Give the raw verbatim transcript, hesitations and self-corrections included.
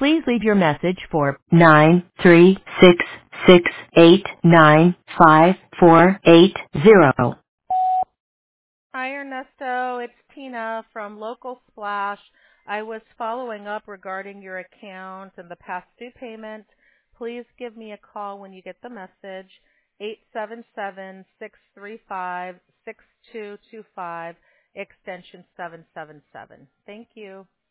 Please leave your message for nine three six six eight nine five four eight zero. Hi, Ernesto. It's Tina from Local Splash. I was following up regarding your account and the past due payment. Please give me a call when you get the message, eight seven seven, six three five, six two two five, extension seven seven seven. Thank you.